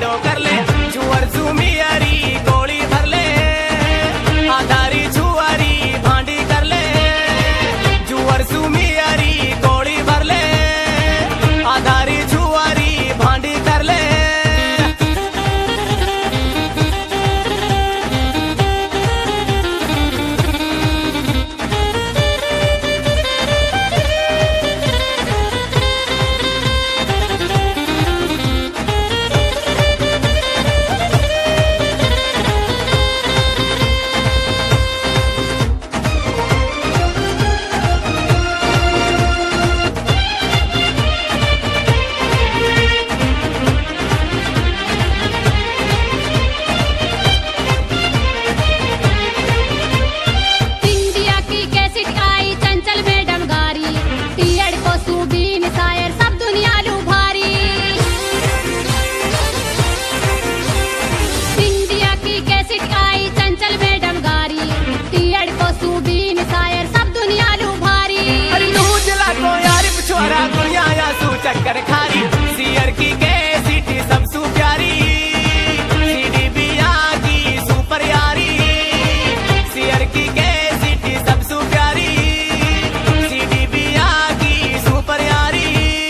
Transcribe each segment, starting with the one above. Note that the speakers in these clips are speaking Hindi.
लो कर ले जुअर जुमियारी गोली भर ले आधारी जुआरी भांडी कर ले जुअर जुमियारी गोली भर ले आधारी जुआरी भांडी कर ले चक्कर खारी सियर की कैसिटी सबसू प्यारी सीडी बिया की सुपर यारी सियर की कैसिटी सबसू प्यारी सीडी बिया की सुपर यारी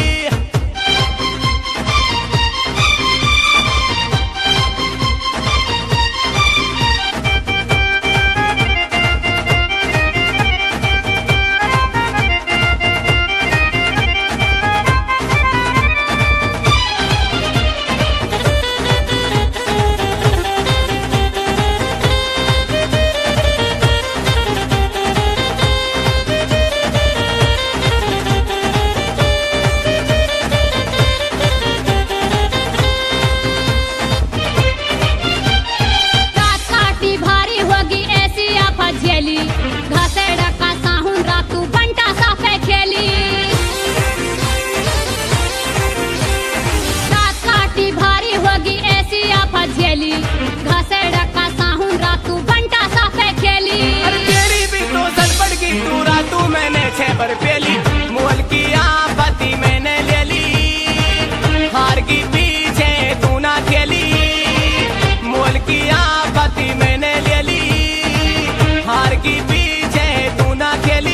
पर पेली मोल की आपत्ति मैंने ले ली हार की पीछे तू ना खेली मोल की आपत्ति मैंने ले ली हार की पीछे तू ना खेली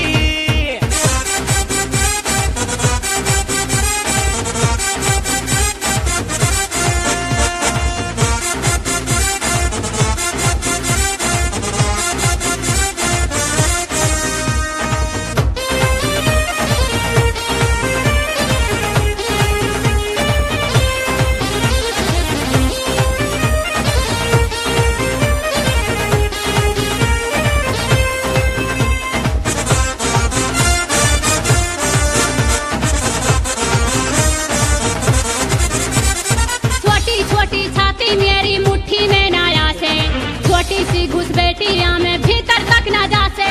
छोटी सी घुसपैठिया में भीतर तक न जासे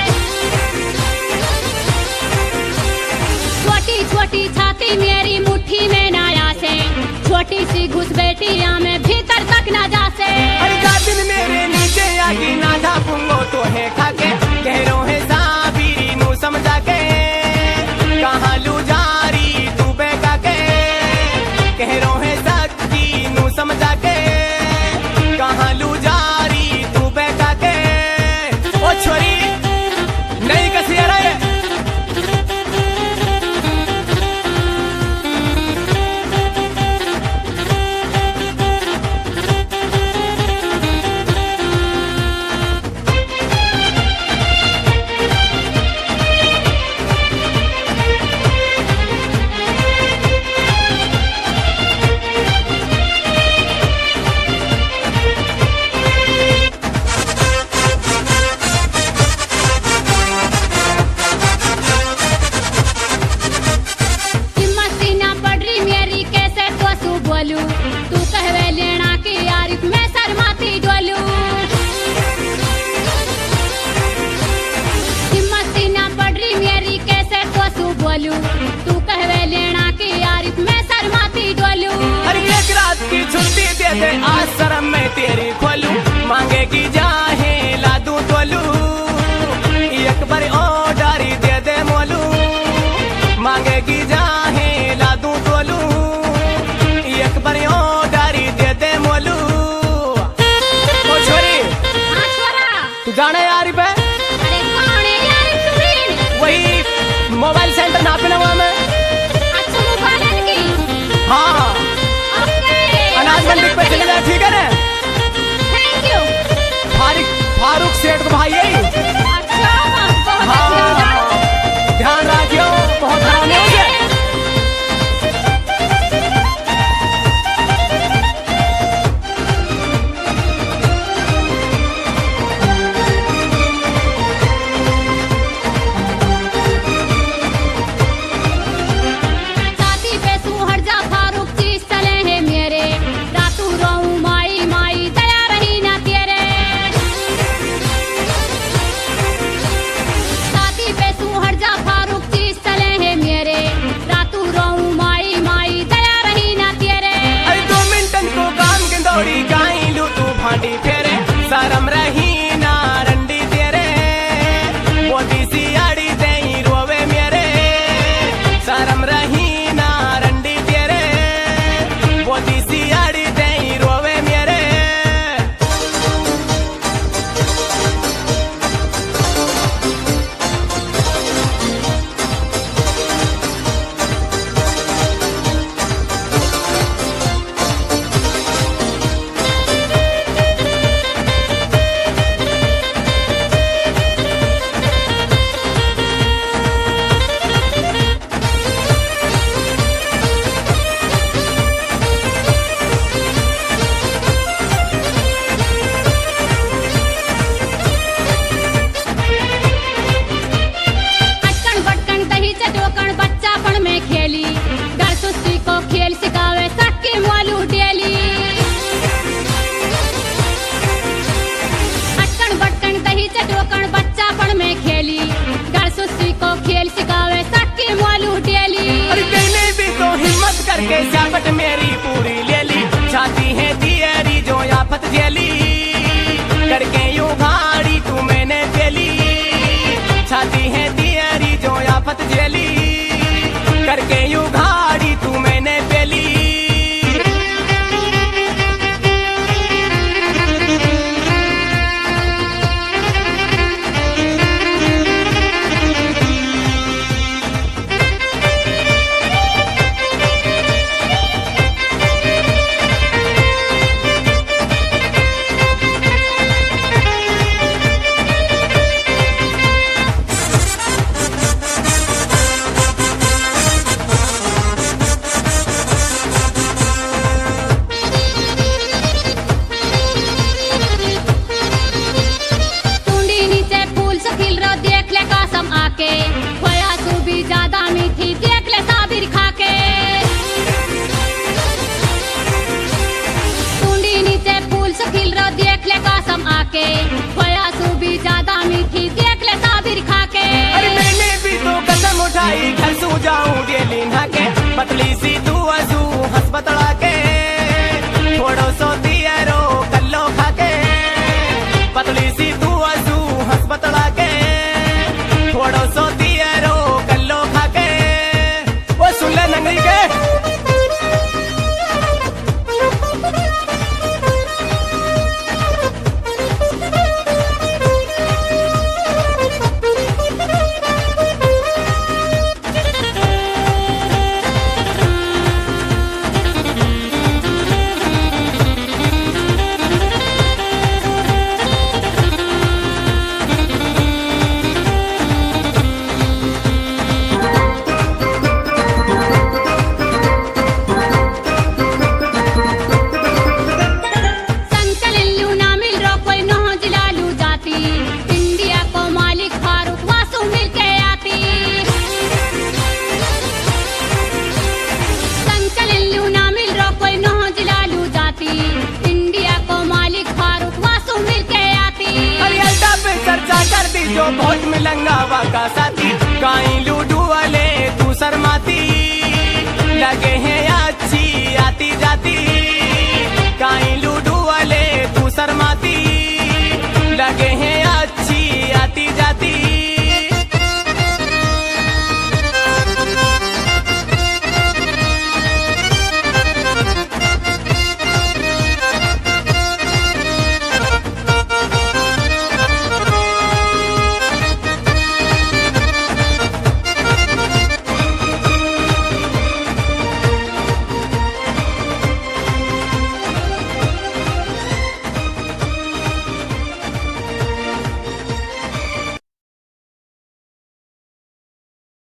छोटी छोटी छाती मेरी मुट्ठी में न आसे छोटी सी घुसपैठिया में भीतर तक न जासे अरे दिन मेरे नीचे आगी ना था पुंगो तो है खाके कह है साबीरी मुँह समझा के कहाँ लू जारी तू बेगा के कह है सच्ची मुँह समझा के कहाँ लू जारी तू बेगा के ओ छोरी नहीं कसी आ रहा है तू कहवे लेना की यारिफ में शर्माती डोलू हिम्मत ना पड़ रही मेरी कैसे तो बोलू तू कहवे लेना की यारिफ में शर्माती डोलू अरे एक रात की छुट्टी दे दे आज शर्म में तेरी खोलू मांगेगी जाहे ला दूं तोलू एक बार ऑर्डर दे दे मोलू मांगेगी जाहे ला दूं तोलू एक बार ऑर्डर दे दे मेरी पूरी ले ली, छाती है तियरी जो आफत झेली, करके यूं भारी तू मैंने झेली, छाती है तियरी जो आफत झेली, करके यूं भारी तू मैंने झेली। खोया तू भी ज्यादा मीठी देख ले साबिर खाके, टूंडी नीचे फूल से खिल रहा देख ले कसम आके, खोया तू भी ज्यादा मीठी देख ले साबिर खाके। अरे मैंने भी तो कसम उठाई घर सो जाऊं डेली नहाके, पतली सी तू आजू हंस बतला के, थोड़ो सो दिया रो कल्लो खाके, पतली सी तू आजू हंस बतला के, थोड़ो सो दिया रो कल्लो खाके। वो सुन ले नंगई के जो बहुत मिलंगा वाका साथी, काई लूडू वाले तू शर्माती, लगे हैं अच्छी आती जाती।